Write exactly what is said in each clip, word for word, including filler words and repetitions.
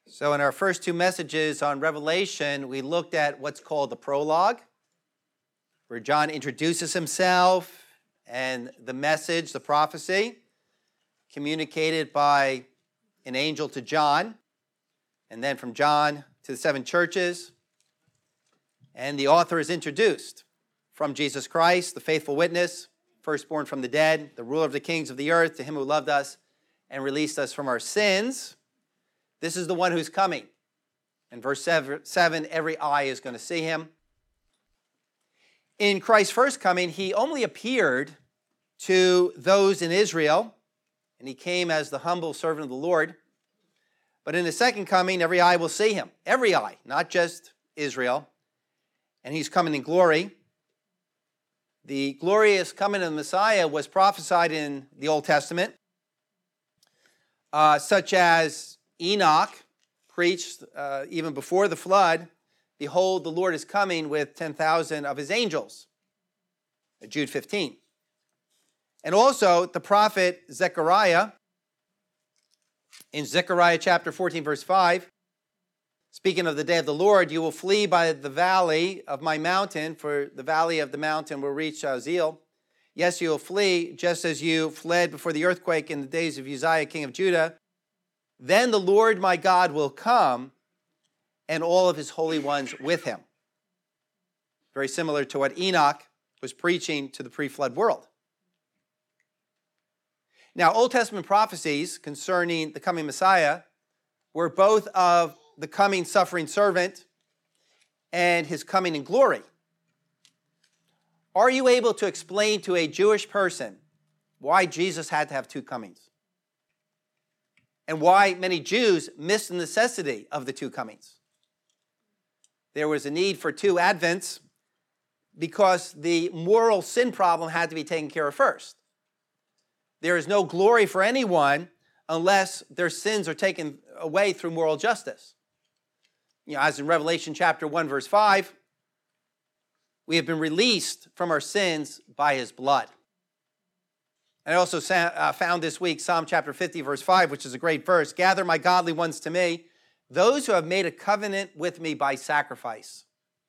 So in our first two messages on Revelation, we looked at what's called the prologue, where John introduces himself and the message, the prophecy, communicated by an angel to John, and then from John to the seven churches. And the author is introduced from Jesus Christ, the faithful witness, firstborn from the dead, the ruler of the kings of the earth, to him who loved us and released us from our sins. This is the one who's coming. In verse seven, every eye is going to see him. In Christ's first coming, he only appeared to those in Israel, and he came as the humble servant of the Lord. But in his second coming, every eye will see him. Every eye, not just Israel. And he's coming in glory. The glorious coming of the Messiah was prophesied in the Old Testament, uh, such as Enoch preached uh, even before the flood, "Behold, the Lord is coming with ten thousand of his angels," Jude fifteen. And also the prophet Zechariah, in Zechariah chapter fourteen, verse five, speaking of the day of the Lord, "You will flee by the valley of my mountain, for the valley of the mountain will reach Azeel. Yes, you will flee, just as you fled before the earthquake in the days of Uzziah, king of Judah. Then the Lord my God will come, and all of his holy ones with him." Very similar to what Enoch was preaching to the pre-flood world. Now, Old Testament prophecies concerning the coming Messiah were both of the coming suffering servant and his coming in glory. Are you able to explain to a Jewish person why Jesus had to have two comings? And why many Jews missed the necessity of the two comings? There was a need for two advents because the moral sin problem had to be taken care of first. There is no glory for anyone unless their sins are taken away through moral justice. You know, as in Revelation chapter one, verse five, we have been released from our sins by his blood. I also found this week Psalm chapter fifty, verse five, which is a great verse. "Gather my godly ones to me, those who have made a covenant with me by sacrifice."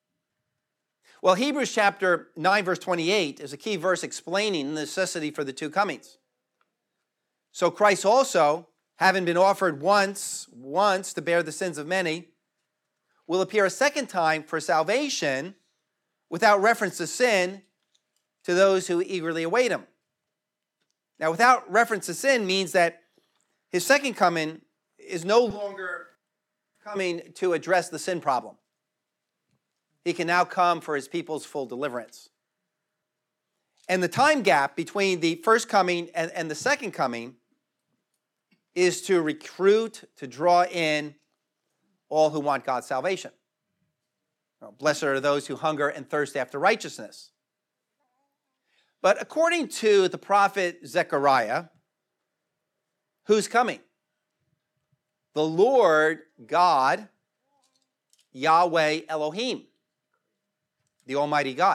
Well, Hebrews chapter nine, verse twenty-eight is a key verse explaining the necessity for the two comings. "So Christ also, having been offered once, once to bear the sins of many, will appear a second time for salvation without reference to sin to those who eagerly await him." Now, without reference to sin means that his second coming is no longer coming to address the sin problem. He can now come for his people's full deliverance. And the time gap between the first coming and, and the second coming is to recruit, to draw in all who want God's salvation. Well, blessed are those who hunger and thirst after righteousness. But according to the prophet Zechariah, who's coming? The Lord God, Yahweh Elohim, the Almighty God.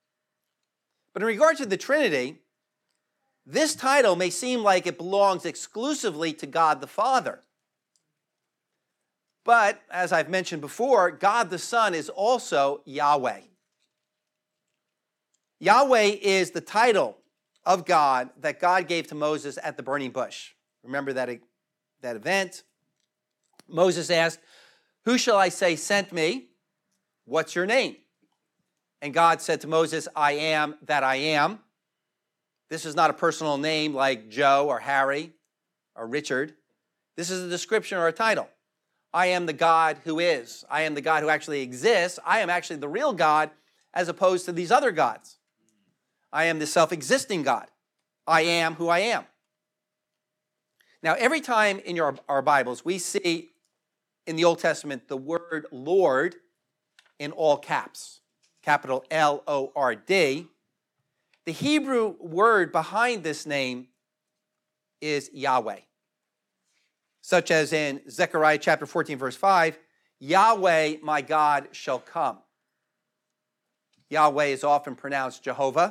But in regard to the Trinity, this title may seem like it belongs exclusively to God the Father. But, as I've mentioned before, God the Son is also Yahweh. Yahweh is the title of God that God gave to Moses at the burning bush. Remember that, that event? Moses asked, "Who shall I say sent me? What's your name?" And God said to Moses, "I am that I am." This is not a personal name like Joe or Harry or Richard. This is a description or a title. I am the God who is. I am the God who actually exists. I am actually the real God as opposed to these other gods. I am the self-existing God. I am who I am. Now, every time in your, our Bibles, we see in the Old Testament the word Lord in all caps, capital L O R D. The Hebrew word behind this name is Yahweh. Such as in Zechariah chapter fourteen, verse five, "Yahweh, my God, shall come." Yahweh is often pronounced Jehovah.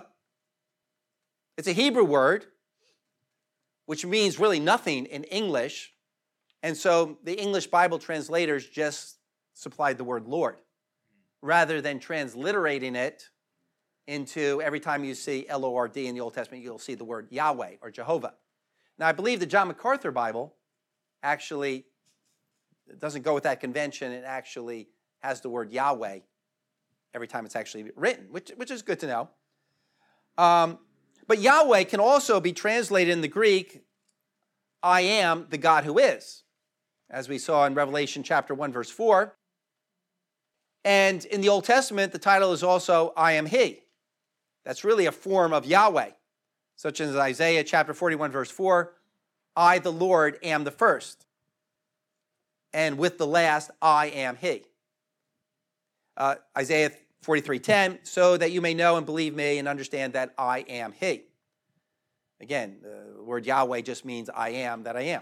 It's a Hebrew word, which means really nothing in English, And so the English Bible translators just supplied the word Lord, rather than transliterating it into every time you see L O R D in the Old Testament, you'll see the word Yahweh or Jehovah. Now, I believe the John MacArthur Bible actually doesn't go with that convention. It actually has the word Yahweh every time it's actually written, which, which is good to know. Um, but Yahweh can also be translated in the Greek, I am the God who is, as we saw in Revelation chapter one, verse four. And in the Old Testament, the title is also, I am He. That's really a form of Yahweh, such as Isaiah chapter forty-one, verse four, I, the Lord, am the first. And with the last, I am He. Uh, Isaiah forty-three ten, so that you may know and believe me and understand that I am He. Again, the word Yahweh just means I am that I am.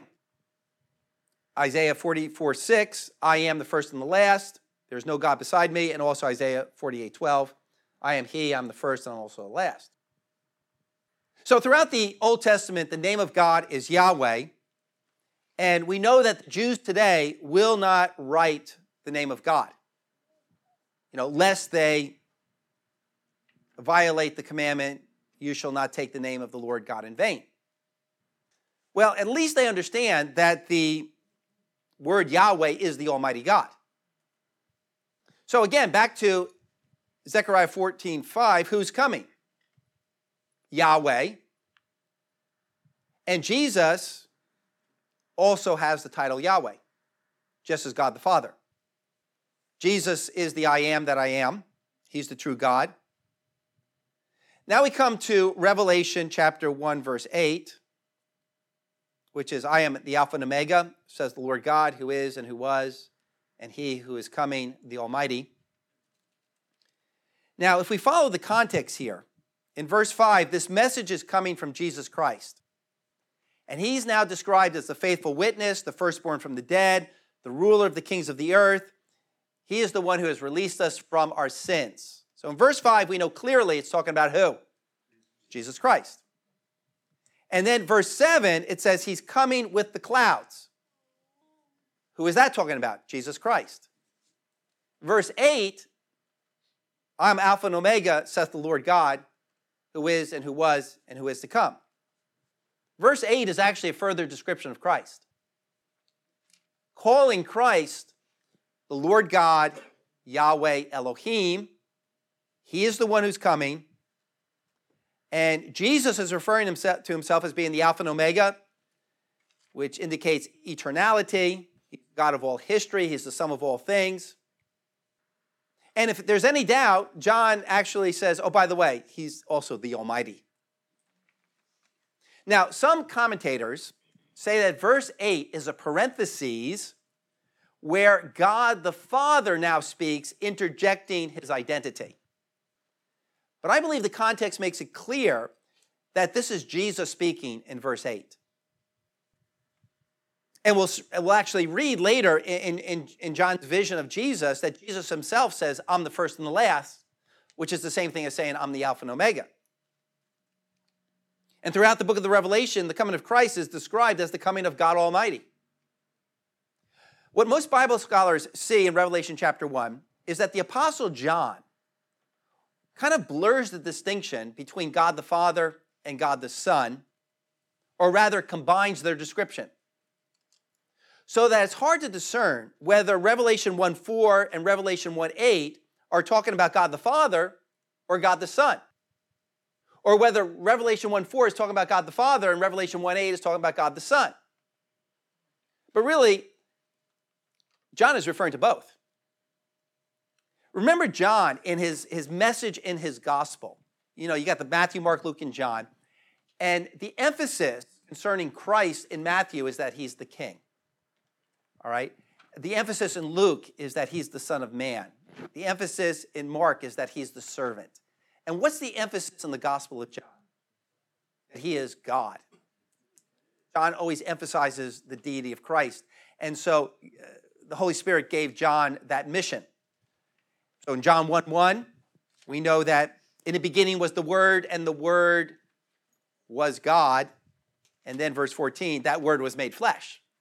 Isaiah forty-four six, I am the first and the last. There's no God beside me. And also Isaiah forty-eight twelve, I am He, I'm the first and also the last. So throughout the Old Testament, the name of God is Yahweh. And we know that the Jews today will not write the name of God, you know, lest they violate the commandment, you shall not take the name of the Lord God in vain. Well, at least they understand that the word Yahweh is the Almighty God. So again, back to Zechariah fourteen five, who's coming? Yahweh. And Jesus also has the title Yahweh, just as God the Father. Jesus is the I am that I am. He's the true God. Now we come to Revelation chapter one, verse eight, which is, I am the Alpha and Omega, says the Lord God, who is and who was, and He who is coming, the Almighty. Now, if we follow the context here, in verse five, this message is coming from Jesus Christ. And He's now described as the faithful witness, the firstborn from the dead, the ruler of the kings of the earth. He is the one who has released us from our sins. So in verse five, we know clearly it's talking about who? Jesus Christ. And then verse seven, it says He's coming with the clouds. Who is that talking about? Jesus Christ. Verse eight, I'm Alpha and Omega, saith the Lord God, who is and who was and who is to come. Verse eight is actually a further description of Christ, calling Christ the Lord God, Yahweh Elohim. He is the one who's coming. And Jesus is referring himself to himself as being the Alpha and Omega, which indicates eternality. He's God of all history. He's the sum of all things. And if there's any doubt, John actually says, oh, by the way, He's also the Almighty. Now, some commentators say that verse eight is a parenthesis where God the Father now speaks, interjecting His identity. But I believe the context makes it clear that this is Jesus speaking in verse eight. And we'll, we'll actually read later in, in, in John's vision of Jesus that Jesus Himself says, I'm the first and the last, which is the same thing as saying, I'm the Alpha and Omega. And throughout the book of the Revelation, the coming of Christ is described as the coming of God Almighty. What most Bible scholars see in Revelation chapter one is that the Apostle John kind of blurs the distinction between God the Father and God the Son, or rather combines their description, so that it's hard to discern whether Revelation one four and Revelation one eight are talking about God the Father or God the Son, or whether Revelation one four is talking about God the Father and Revelation one eight is talking about God the Son. But really, John is referring to both. Remember John in his, his message in his gospel. You know, you got the Matthew, Mark, Luke, and John. And the emphasis concerning Christ in Matthew is that He's the King. All right? The emphasis in Luke is that He's the Son of Man. The emphasis in Mark is that He's the servant. And what's the emphasis in the Gospel of John? That He is God. John always emphasizes the deity of Christ. And so uh, the Holy Spirit gave John that mission. So in John one one, we know that in the beginning was the Word, and the Word was God. And then verse fourteen, that Word was made flesh.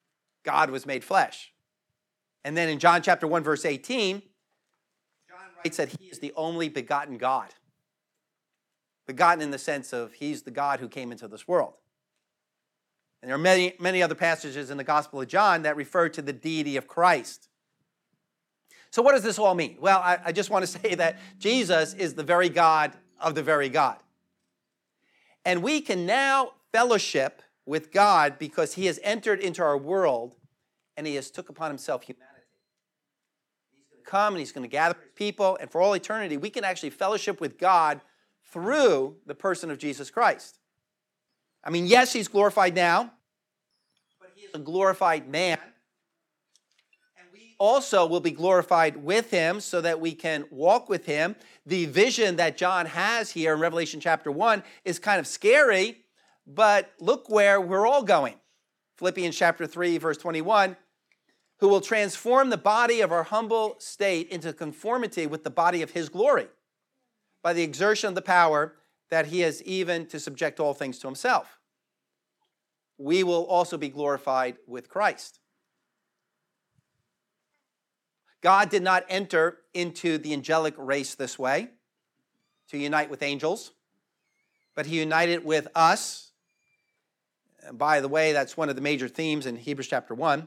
God was made flesh. And then in John chapter one, verse eighteen, John writes that he is the only begotten God. Begotten in the sense of he's the God who came into this world. And there are many, many other passages in the Gospel of John that refer to the deity of Christ. So what does this all mean? Well, I, I just want to say that Jesus is the very God of the very God. And we can now fellowship with God because he has entered into our world and he has took upon himself humanity. He's going to come and he's going to gather his people, and for all eternity, we can actually fellowship with God through the person of Jesus Christ. I mean, yes, he's glorified now, but he is a glorified man. And we also will be glorified with him so that we can walk with him. The vision that John has here in Revelation chapter one is kind of scary, but look where we're all going. Philippians chapter three, verse twenty-one, who will transform the body of our humble state into conformity with the body of his glory by the exertion of the power that he has even to subject all things to himself. We will also be glorified with Christ. God did not enter into the angelic race this way, to unite with angels, but he united with us. And by the way, that's one of the major themes in Hebrews chapter one.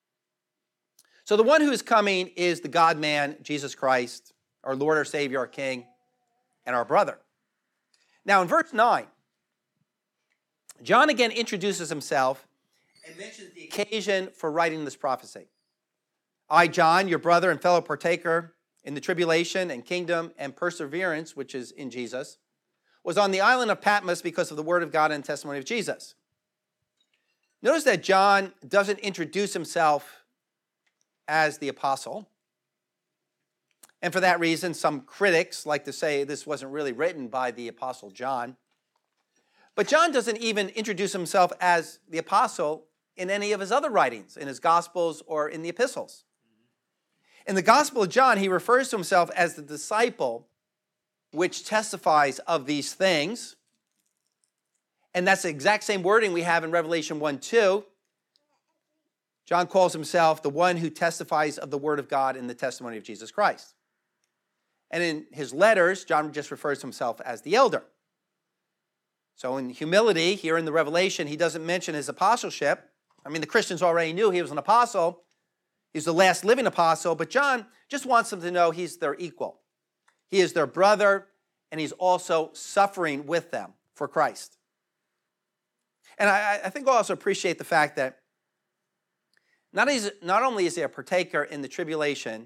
So the one who is coming is the God-man, Jesus Christ, our Lord, our Savior, our King, and our brother. Now in verse nine, John again introduces himself and mentions the occasion for writing this prophecy. I, John, your brother and fellow partaker in the tribulation and kingdom and perseverance, which is in Jesus, was on the island of Patmos because of the word of God and testimony of Jesus. Notice that John doesn't introduce himself as the apostle. And for that reason, some critics like to say this wasn't really written by the apostle John. But John doesn't even introduce himself as the apostle in any of his other writings, in his Gospels or in the epistles. In the Gospel of John, he refers to himself as the disciple which testifies of these things. And that's the exact same wording we have in Revelation one two. John calls himself the one who testifies of the word of God in the testimony of Jesus Christ. And in his letters, John just refers to himself as the elder. So in humility, here in the Revelation, he doesn't mention his apostleship. I mean, the Christians already knew he was an apostle. He's the last living apostle, but John just wants them to know he's their equal. He is their brother, and he's also suffering with them for Christ. And I, I think I also appreciate the fact that not, is, not only is he a partaker in the tribulation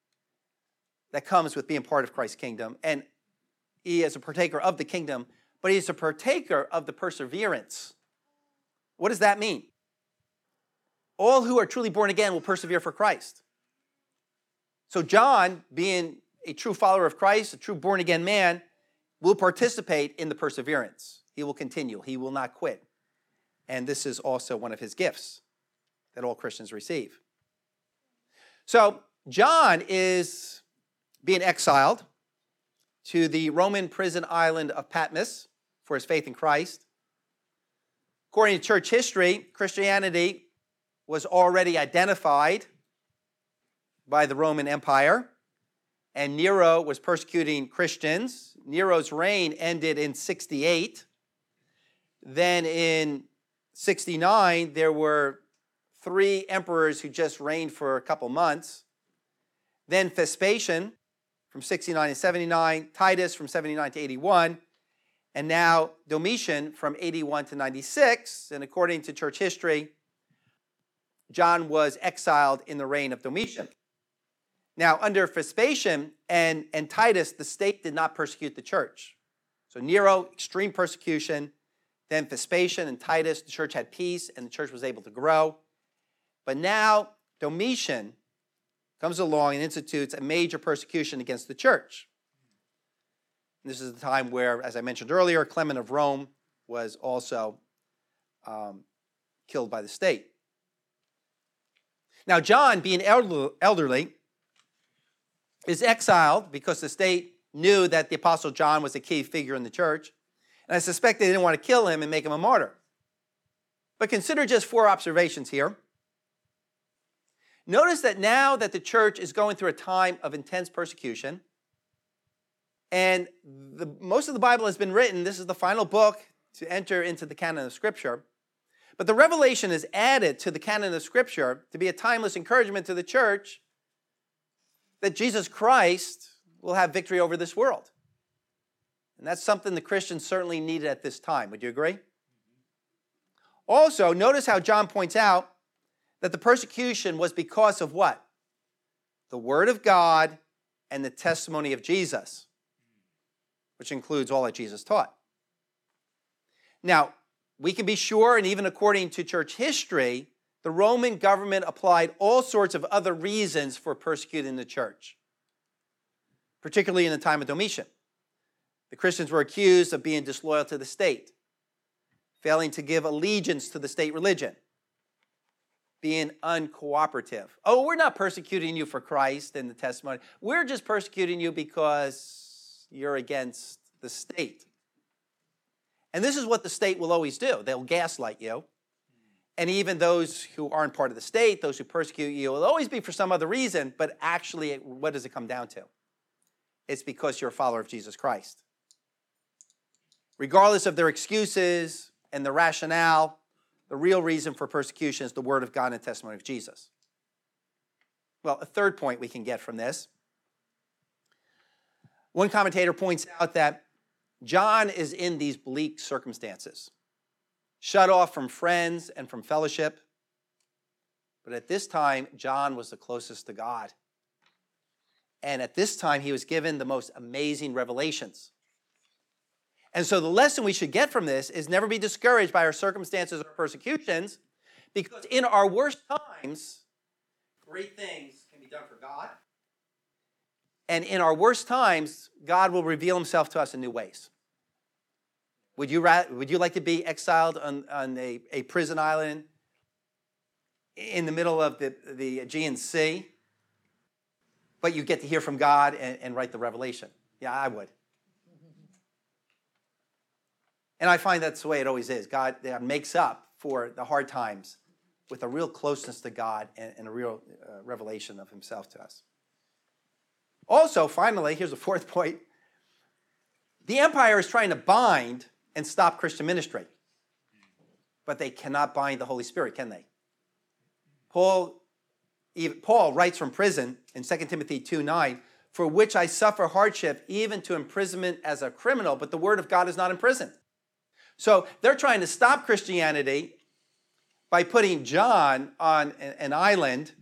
that comes with being part of Christ's kingdom, and he is a partaker of the kingdom, but he's a partaker of the perseverance. What does that mean? All who are truly born again will persevere for Christ. So John, being a true follower of Christ, a true born again man, will participate in the perseverance. He will continue. He will not quit. And this is also one of his gifts that all Christians receive. So John is being exiled to the Roman prison island of Patmos for his faith in Christ. According to church history, Christianity was already identified by the Roman Empire, and Nero was persecuting Christians. Nero's reign ended in sixty-eight. Then in sixty-nine, there were three emperors who just reigned for a couple months. Then Vespasian from sixty-nine to seventy-nine, Titus from seventy-nine to eighty-one, and now Domitian from eighty-one to ninety-six. And according to church history, John was exiled in the reign of Domitian. Now, under Vespasian and, and Titus, the state did not persecute the church. So Nero, extreme persecution. Then Vespasian and Titus, the church had peace and the church was able to grow. But now Domitian comes along and institutes a major persecution against the church. And this is the time where, as I mentioned earlier, Clement of Rome was also um, killed by the state. Now, John, being elderly, is exiled because the state knew that the Apostle John was a key figure in the church. And I suspect they didn't want to kill him and make him a martyr. But consider just four observations here. Notice that now that the church is going through a time of intense persecution, and the, most of the Bible has been written, this is the final book to enter into the canon of Scripture, but the Revelation is added to the canon of Scripture to be a timeless encouragement to the church that Jesus Christ will have victory over this world. And that's something the Christians certainly needed at this time. Would you agree? Also, notice how John points out that the persecution was because of what? The Word of God and the testimony of Jesus, which includes all that Jesus taught. Now, we can be sure, and even according to church history, the Roman government applied all sorts of other reasons for persecuting the church, particularly in the time of Domitian. The Christians were accused of being disloyal to the state, failing to give allegiance to the state religion, being uncooperative. Oh, we're not persecuting you for Christ and the testimony. We're just persecuting you because you're against the state. And this is what the state will always do. They'll gaslight you. And even those who aren't part of the state, those who persecute you, will always be for some other reason, but actually, what does it come down to? It's because you're a follower of Jesus Christ. Regardless of their excuses and the rationale, the real reason for persecution is the Word of God and testimony of Jesus. Well, a third point we can get from this. One commentator points out that John is in these bleak circumstances, shut off from friends and from fellowship. But at this time, John was the closest to God. And at this time, he was given the most amazing revelations. And so the lesson we should get from this is never be discouraged by our circumstances or persecutions, because in our worst times, great things can be done for God. And in our worst times, God will reveal himself to us in new ways. Would you, would you like to be exiled on, on a, a prison island in the middle of the, the Aegean Sea, but you get to hear from God and, and write the revelation? Yeah, I would. And I find that's the way it always is. God, God makes up for the hard times with a real closeness to God and, and a real uh, revelation of himself to us. Also, finally, here's a fourth point. The empire is trying to bind and stop Christian ministry. But they cannot bind the Holy Spirit, can they? Paul, even, Paul writes from prison in Second Timothy two nine, for which I suffer hardship, even to imprisonment as a criminal, but the word of God is not imprisoned. So they're trying to stop Christianity by putting John on an island.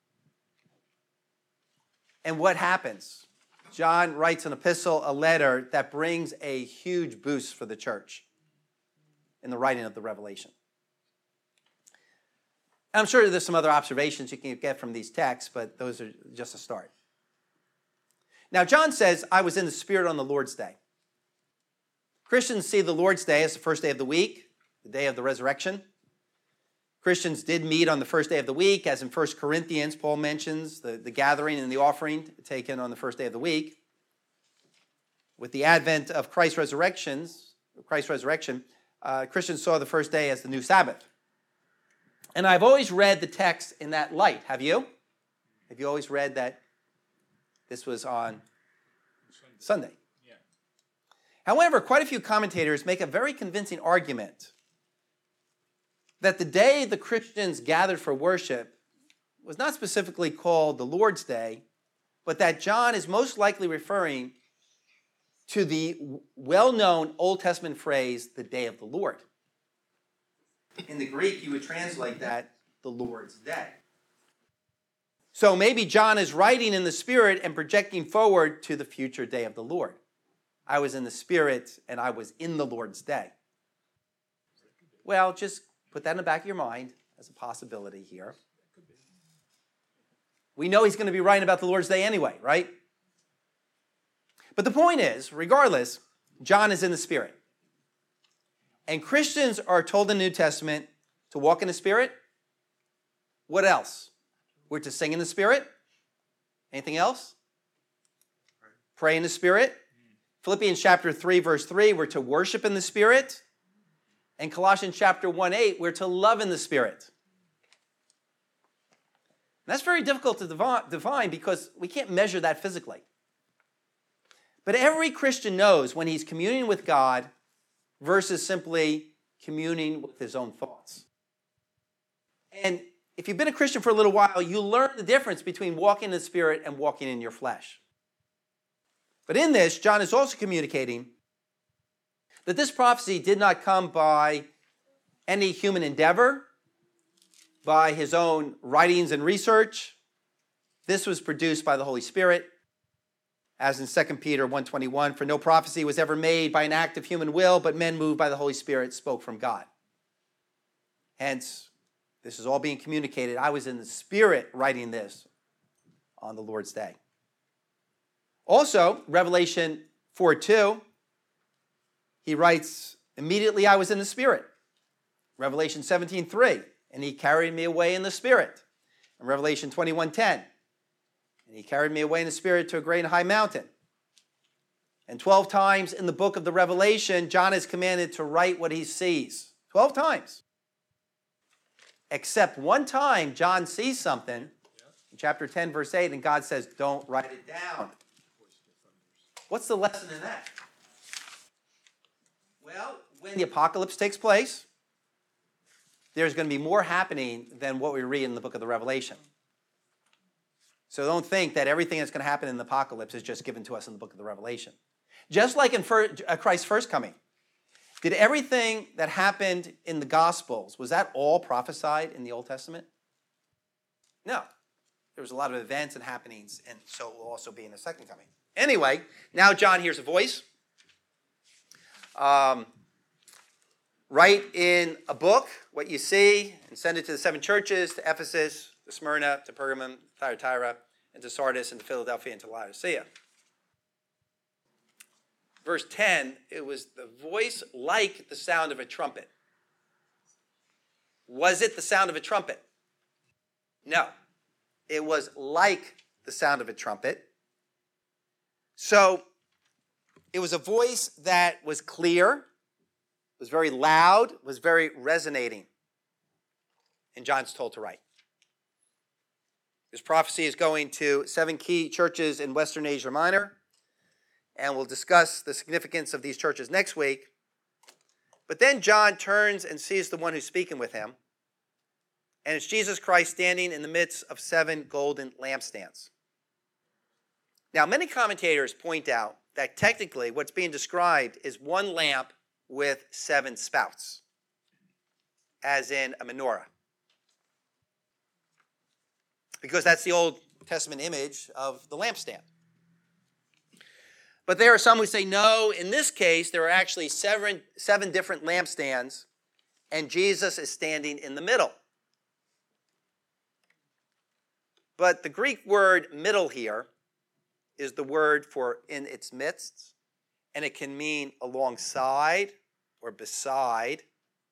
And what happens? John writes an epistle, a letter that brings a huge boost for the church in the writing of the Revelation. And I'm sure there's some other observations you can get from these texts, but those are just a start. Now, John says, I was in the Spirit on the Lord's day. Christians see the Lord's Day as the first day of the week, the day of the resurrection. Christians did meet on the first day of the week, as in First Corinthians, Paul mentions the, the gathering and the offering taken on the first day of the week. With the advent of Christ's resurrections, Christ's resurrection, uh, Christians saw the first day as the new Sabbath. And I've always read the text in that light. Have you? Have you always read that this was on Sunday? Sunday. Yeah. However, quite a few commentators make a very convincing argument that the day the Christians gathered for worship was not specifically called the Lord's Day, but that John is most likely referring to the well-known Old Testament phrase, the day of the Lord. In the Greek, you would translate that the Lord's Day. So maybe John is writing in the Spirit and projecting forward to the future day of the Lord. I was in the Spirit and I was in the Lord's Day. Well, just put that in the back of your mind as a possibility here. We know he's going to be writing about the Lord's Day anyway, right? But the point is, regardless, John is in the Spirit. And Christians are told in the New Testament to walk in the Spirit. What else? We're to sing in the Spirit. Anything else? Pray in the Spirit. Philippians chapter three, verse three, we're to worship in the Spirit. And Colossians chapter one, eight, we're to love in the Spirit. That's very difficult to define because we can't measure that physically. But every Christian knows when he's communing with God versus simply communing with his own thoughts. And if you've been a Christian for a little while, you learn the difference between walking in the Spirit and walking in your flesh. But in this, John is also communicating that this prophecy did not come by any human endeavor, by his own writings and research. This was produced by the Holy Spirit, as in Second Peter one twenty-one, for no prophecy was ever made by an act of human will, but men moved by the Holy Spirit spoke from God. Hence, this is all being communicated. I was in the Spirit writing this on the Lord's day. Also, Revelation four two, he writes, immediately I was in the Spirit. Revelation seventeen three, and he carried me away in the Spirit. And Revelation twenty-one ten, and he carried me away in the Spirit to a great and high mountain. And twelve times in the book of the Revelation, John is commanded to write what he sees. twelve times. Except one time, John sees something, in chapter ten, verse eight, and God says, don't write it down. What's the lesson in that? Well, when the apocalypse takes place, there's going to be more happening than what we read in the book of the Revelation. So don't think that everything that's going to happen in the apocalypse is just given to us in the book of the Revelation. Just like in Christ's first coming, did everything that happened in the Gospels, was that all prophesied in the Old Testament? No. There was a lot of events and happenings, and so it will also be in the second coming. Anyway, now John hears a voice. Um, write in a book what you see and send it to the seven churches, to Ephesus, to Smyrna, to Pergamum, Thyatira, and to Sardis, and to Philadelphia, and to Laodicea. Verse ten, it was the voice like the sound of a trumpet. Was it the sound of a trumpet? No. It was like the sound of a trumpet. So it was a voice that was clear, was very loud, was very resonating. And John's told to write. This prophecy is going to seven key churches in Western Asia Minor, and we'll discuss the significance of these churches next week. But then John turns and sees the one who's speaking with him, and it's Jesus Christ standing in the midst of seven golden lampstands. Now, many commentators point out that technically what's being described is one lamp with seven spouts, as in a menorah. Because that's the Old Testament image of the lampstand. But there are some who say, no, in this case, there are actually seven, seven different lampstands, and Jesus is standing in the middle. But the Greek word middle here is the word for in its midst, and it can mean alongside or beside.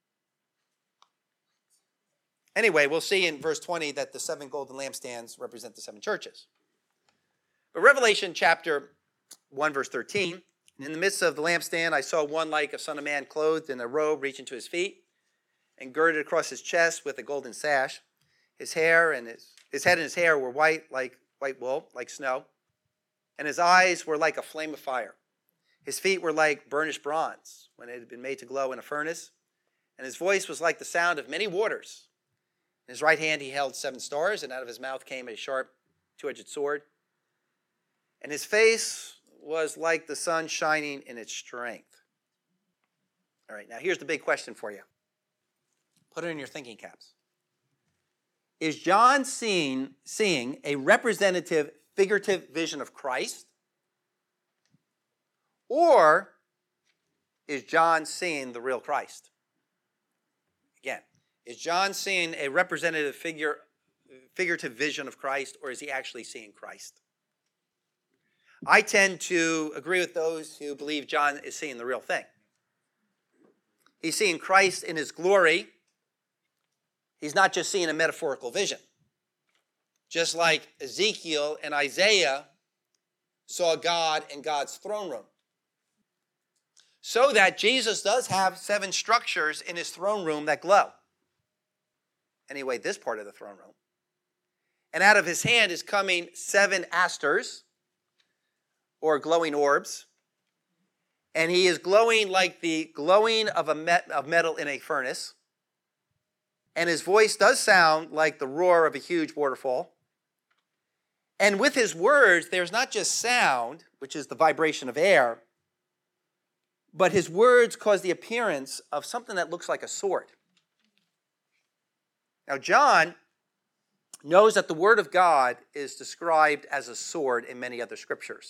Anyway, we'll see in verse twenty that the seven golden lampstands represent the seven churches. But Revelation chapter one, verse thirteen, in the midst of the lampstand, I saw one like a son of man clothed in a robe reaching to his feet and girded across his chest with a golden sash. His hair and his, his head and his hair were white like white wool, like snow. And his eyes were like a flame of fire. His feet were like burnished bronze when it had been made to glow in a furnace. And his voice was like the sound of many waters. In his right hand he held seven stars, and out of his mouth came a sharp two-edged sword. And his face was like the sun shining in its strength. All right, now here's the big question for you. Put it in your thinking caps. Is John seeing, seeing a representative, figurative vision of Christ? Or is John seeing the real Christ? Again, is John seeing a representative figure, figurative vision of Christ, or is he actually seeing Christ? I tend to agree with those who believe John is seeing the real thing. He's seeing Christ in his glory. He's not just seeing a metaphorical vision. Just like Ezekiel and Isaiah saw God in God's throne room. So that Jesus does have seven structures in his throne room that glow. Anyway, this part of the throne room. And out of his hand is coming seven asters, or glowing orbs. And he is glowing like the glowing of a met, of metal in a furnace. And his voice does sound like the roar of a huge waterfall. And with his words, there's not just sound, which is the vibration of air, but his words cause the appearance of something that looks like a sword. Now, John knows that the word of God is described as a sword in many other scriptures.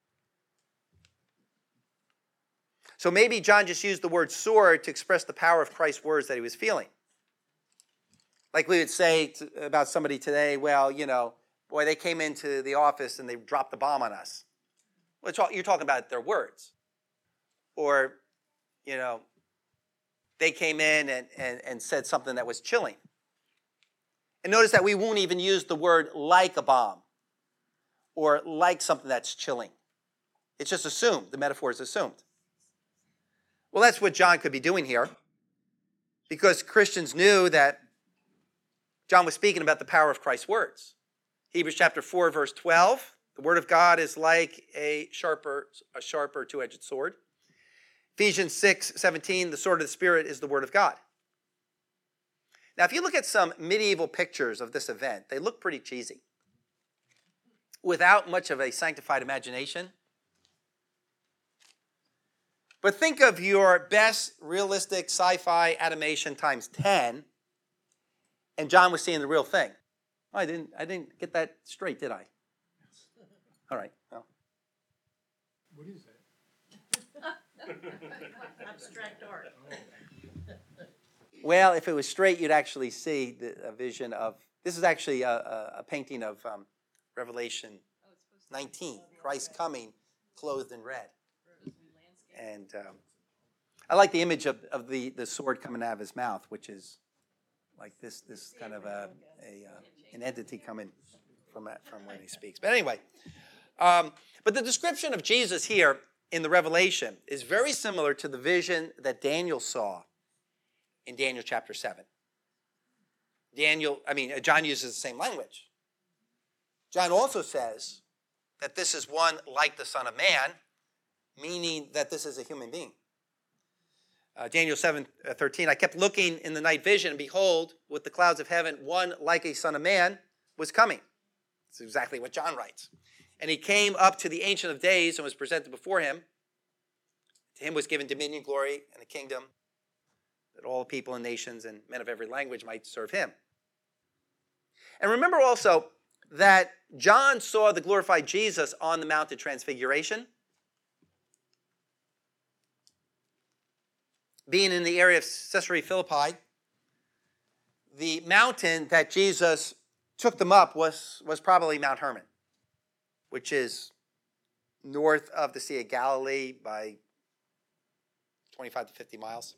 So maybe John just used the word sword to express the power of Christ's words that he was feeling. Like we would say to, about somebody today, well, you know, boy, they came into the office and they dropped a bomb on us. Well, you're talking about their words. Or, you know, they came in and, and, and said something that was chilling. And notice that we won't even use the word like a bomb or like something that's chilling. It's just assumed. The metaphor is assumed. Well, that's what John could be doing here, because Christians knew that John was speaking about the power of Christ's words. Hebrews chapter four, verse twelve, the word of God is like a sharper, a sharper two-edged sword. Ephesians six, seventeen, the sword of the Spirit is the word of God. Now, if you look at some medieval pictures of this event, they look pretty cheesy. Without much of a sanctified imagination. But think of your best realistic sci-fi animation times ten, and John was seeing the real thing. Oh, I didn't, I didn't get that straight, did I? All right. Well. What is that? Abstract art. Well, if it was straight, you'd actually see the, a vision of, this is actually a, a, a painting of um, Revelation nineteen, Christ coming clothed in red. And um, I like the image of, of the, the sword coming out of his mouth, which is like this this kind of a, a uh, an entity coming from, from when he speaks. But anyway, um, but the description of Jesus here in the Revelation is very similar to the vision that Daniel saw in Daniel chapter seven. Daniel, I mean, John uses the same language. John also says that this is one like the Son of Man, meaning that this is a human being. Uh, Daniel seven thirteen, I kept looking in the night vision, and behold, with the clouds of heaven, one like a son of man was coming. That's exactly what John writes. And he came up to the Ancient of Days and was presented before him. To him was given dominion, glory, and a kingdom, that all people and nations and men of every language might serve him. And remember also that John saw the glorified Jesus on the Mount of Transfiguration. Being in the area of Caesarea Philippi, the mountain that Jesus took them up was, was probably Mount Hermon, which is north of the Sea of Galilee by twenty-five to fifty miles.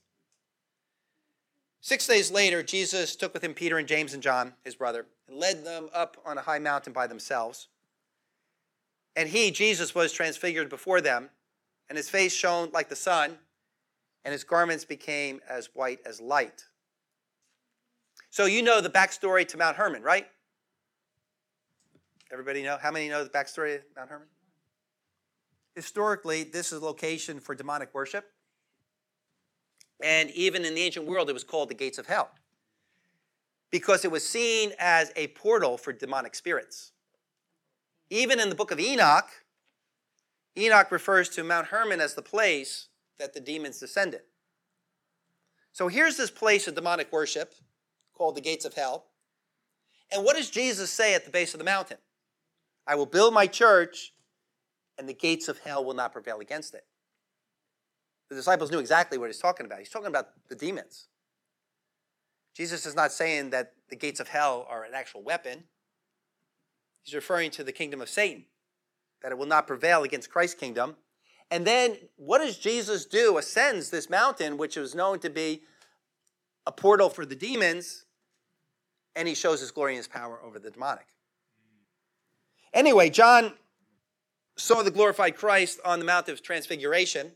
Six days later, Jesus took with him Peter and James and John, his brother, and led them up on a high mountain by themselves. And he, Jesus, was transfigured before them, and his face shone like the sun, and his garments became as white as light. So you know the backstory to Mount Hermon, right? Everybody know? How many know the backstory of Mount Hermon? Historically, this is a location for demonic worship. And even in the ancient world, it was called the gates of hell, because it was seen as a portal for demonic spirits. Even in the book of Enoch, Enoch refers to Mount Hermon as the place that the demons descended. So here's this place of demonic worship called the gates of hell. And what does Jesus say at the base of the mountain? I will build my church, and the gates of hell will not prevail against it. The disciples knew exactly what he's talking about. He's talking about the demons. Jesus is not saying that the gates of hell are an actual weapon. He's referring to the kingdom of Satan, that it will not prevail against Christ's kingdom. And then what does Jesus do? Ascends this mountain, which was known to be a portal for the demons, and he shows his glory and his power over the demonic. Anyway, John saw the glorified Christ on the Mount of Transfiguration.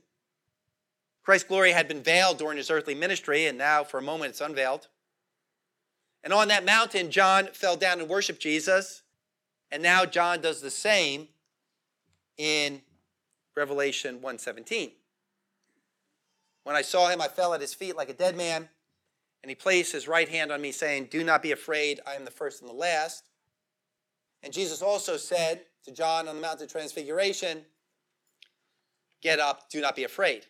Christ's glory had been veiled during his earthly ministry, and now for a moment it's unveiled. And on that mountain, John fell down and worshiped Jesus. And now John does the same in Revelation one seventeen. When I saw him, I fell at his feet like a dead man. And he placed his right hand on me, saying, do not be afraid, I am the first and the last. And Jesus also said to John on the Mount of Transfiguration, get up, do not be afraid.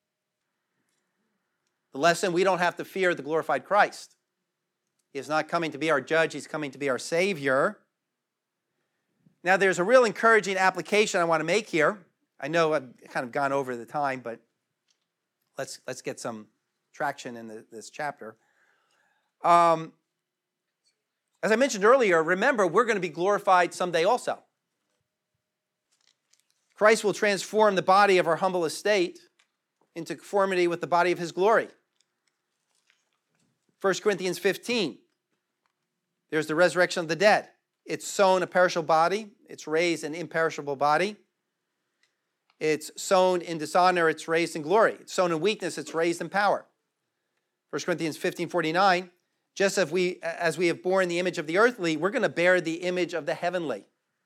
The lesson, we don't have to fear the glorified Christ. He is not coming to be our judge, he's coming to be our Savior. Now, there's a real encouraging application I want to make here. I know I've kind of gone over the time, but let's, let's get some traction in the, this chapter. Um, as I mentioned earlier, remember, we're going to be glorified someday also. Christ will transform the body of our humble estate into conformity with the body of his glory. First Corinthians fifteen, there's the resurrection of the dead. It's sown a perishable body. It's raised an imperishable body. It's sown in dishonor. It's raised in glory. It's sown in weakness. It's raised in power. First Corinthians fifteen forty-nine, just as we, as we have borne the image of the earthly, we're going to bear the image of the heavenly.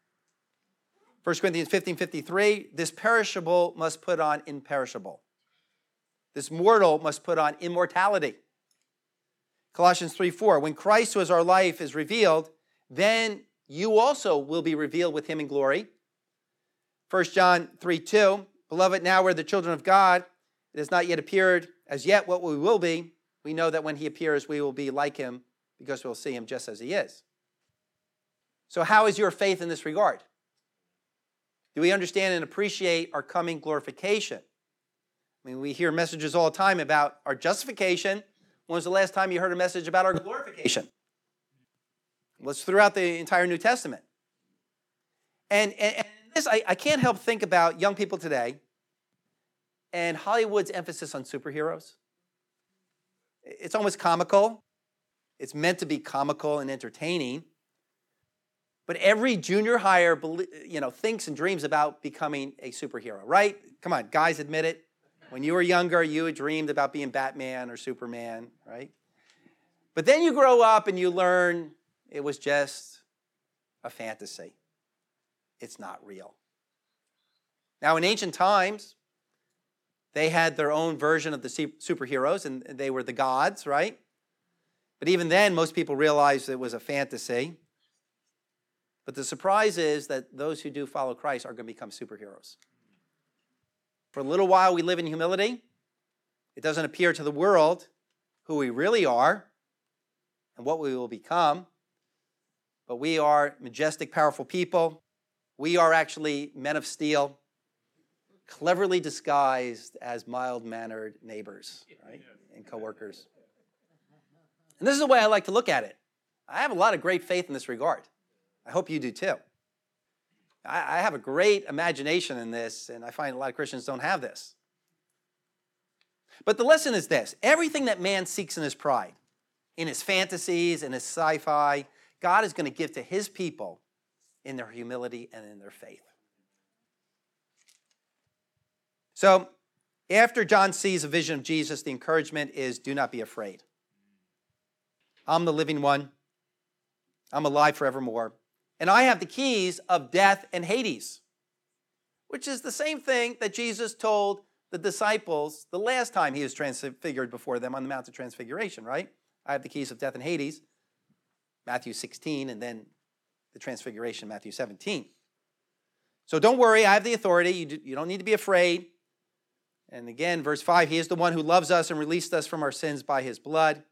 First Corinthians fifteen fifty-three, this perishable must put on imperishable. This mortal must put on immortality. Colossians three four, when Christ, who is our life, is revealed, then you also will be revealed with him in glory. First John three two, beloved, now we're the children of God. It has not yet appeared as yet what we will be. We know that when he appears, we will be like him because we'll see him just as he is. So how is your faith in this regard? Do we understand and appreciate our coming glorification? I mean, we hear messages all the time about our justification. When was the last time you heard a message about our glorification? Well, it's throughout the entire New Testament. And, and, and this, I, I can't help think about young people today and Hollywood's emphasis on superheroes. It's almost comical. It's meant to be comical and entertaining. But every junior hire, you know, thinks and dreams about becoming a superhero, right? Come on, guys, admit it. When you were younger, you had dreamed about being Batman or Superman, right? But then you grow up and you learn it was just a fantasy. It's not real. Now, in ancient times, they had their own version of the superheroes, and they were the gods, right? But even then, most people realized it was a fantasy. But the surprise is that those who do follow Christ are going to become superheroes. For a little while, we live in humility. It doesn't appear to the world who we really are and what we will become. But we are majestic, powerful people. We are actually men of steel, cleverly disguised as mild-mannered neighbors, right, and coworkers. And this is the way I like to look at it. I have a lot of great faith in this regard. I hope you do too. I, I have a great imagination in this, and I find a lot of Christians don't have this. But the lesson is this. Everything that man seeks in his pride, in his fantasies, in his sci-fi, God is going to give to his people in their humility and in their faith. So, after John sees a vision of Jesus, the encouragement is, do not be afraid. I'm the living one. I'm alive forevermore. And I have the keys of death and Hades, which is the same thing that Jesus told the disciples the last time he was transfigured before them on the Mount of Transfiguration, right? I have the keys of death and Hades, Matthew sixteen, and then the Transfiguration, Matthew seventeen. So don't worry, I have the authority. You, do, you don't need to be afraid. And again, verse five, he is the one who loves us and released us from our sins by his blood.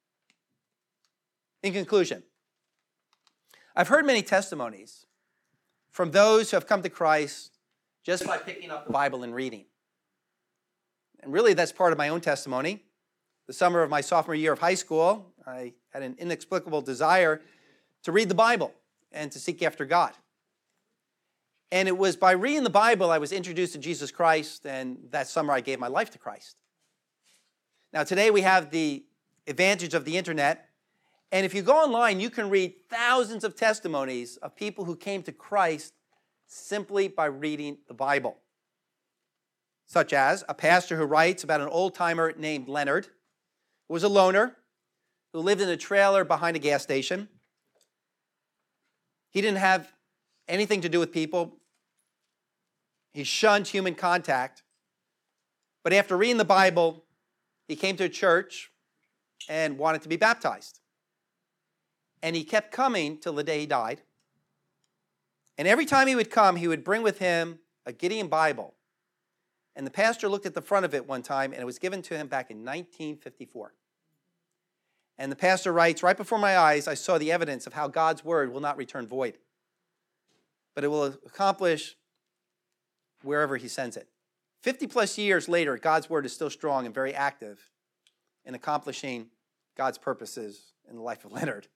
In conclusion, I've heard many testimonies from those who have come to Christ just by picking up the Bible and reading. And really, that's part of my own testimony. The summer of my sophomore year of high school, I had an inexplicable desire to read the Bible and to seek after God. And it was by reading the Bible I was introduced to Jesus Christ, and that summer I gave my life to Christ. Now, today we have the advantage of the internet. And if you go online, you can read thousands of testimonies of people who came to Christ simply by reading the Bible. Such as a pastor who writes about an old-timer named Leonard, who was a loner, who lived in a trailer behind a gas station. He didn't have anything to do with people. He shunned human contact. But after reading the Bible, he came to a church and wanted to be baptized. And he kept coming till the day he died. And every time he would come, he would bring with him a Gideon Bible. And the pastor looked at the front of it one time, and it was given to him back in nineteen fifty-four. And the pastor writes, right before my eyes, I saw the evidence of how God's word will not return void, but it will accomplish wherever he sends it. fifty plus years later, God's word is still strong and very active in accomplishing God's purposes in the life of Leonard.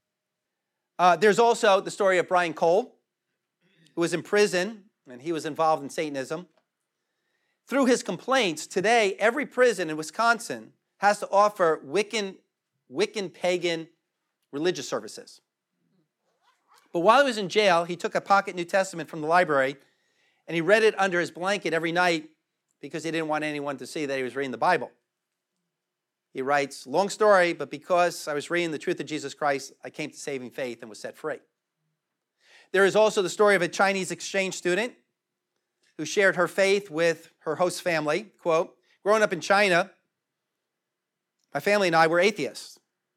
Uh, there's also the story of Brian Cole, who was in prison, and he was involved in Satanism. Through his complaints, today, every prison in Wisconsin has to offer Wiccan, Wiccan pagan religious services. But while he was in jail, he took a pocket New Testament from the library, and he read it under his blanket every night because he didn't want anyone to see that he was reading the Bible. He writes, long story, but because I was reading the truth of Jesus Christ, I came to saving faith and was set free. There is also the story of a Chinese exchange student who shared her faith with her host family. Quote, growing up in China, my family and I were atheists.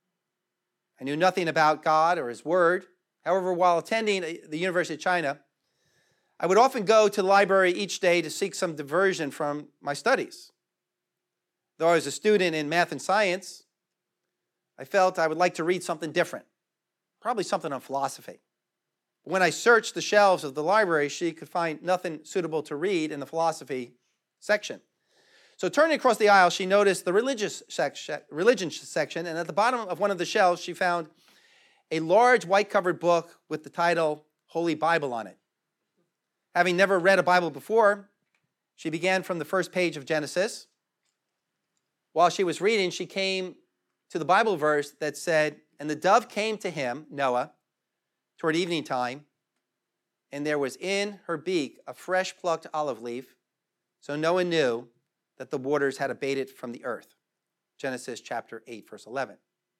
I knew nothing about God or his word. However, while attending the University of China, I would often go to the library each day to seek some diversion from my studies. Though I was a student in math and science, I felt I would like to read something different, probably something on philosophy. When I searched the shelves of the library, she could find nothing suitable to read in the philosophy section. So turning across the aisle, she noticed the religious section, religion section, and at the bottom of one of the shelves, she found a large white-covered book with the title Holy Bible on it. Having never read a Bible before, she began from the first page of Genesis. While she was reading, she came to the Bible verse that said, and the dove came to him, Noah, toward evening time, and there was in her beak a fresh plucked olive leaf, so Noah knew that the waters had abated from the earth. Genesis chapter eight, verse eleven.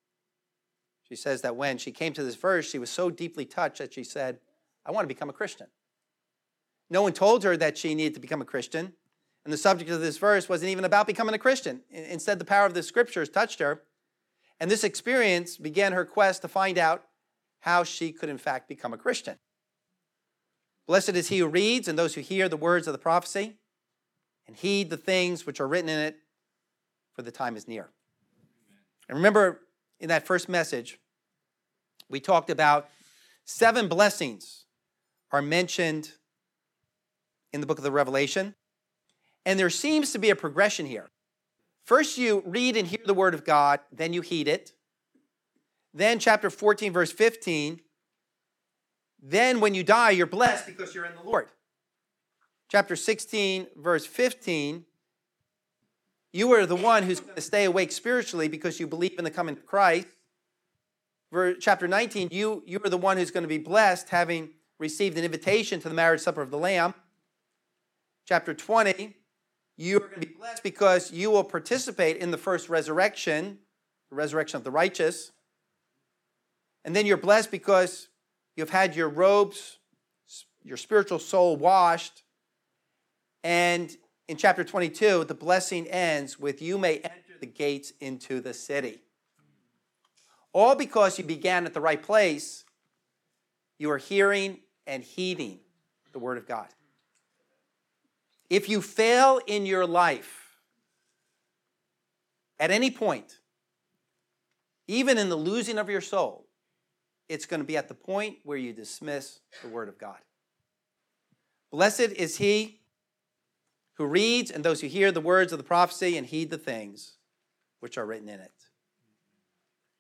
She says that when she came to this verse, she was so deeply touched that she said, I want to become a Christian. No one told her that she needed to become a Christian, and the subject of this verse wasn't even about becoming a Christian. Instead, the power of the scriptures touched her, and this experience began her quest to find out how she could in fact become a Christian. Blessed is he who reads and those who hear the words of the prophecy and heed the things which are written in it, for the time is near. And remember, in that first message, we talked about seven blessings are mentioned in the book of the Revelation. And there seems to be a progression here. First you read and hear the word of God, then you heed it. Then chapter fourteen, verse fifteen, then when you die, you're blessed because you're in the Lord. Chapter sixteen, verse fifteen, you are the one who's going to stay awake spiritually because you believe in the coming of Christ. Verse, chapter nineteen, you, you are the one who's going to be blessed having received an invitation to the marriage supper of the Lamb. Chapter twenty, you are going to be blessed because you will participate in the first resurrection, the resurrection of the righteous. And then you're blessed because you've had your robes, your spiritual soul washed. And in chapter twenty-two, the blessing ends with you may enter the gates into the city. All because you began at the right place, you are hearing and heeding the word of God. If you fail in your life at any point, even in the losing of your soul, it's going to be at the point where you dismiss the word of God. Blessed is he who reads and those who hear the words of the prophecy and heed the things which are written in it.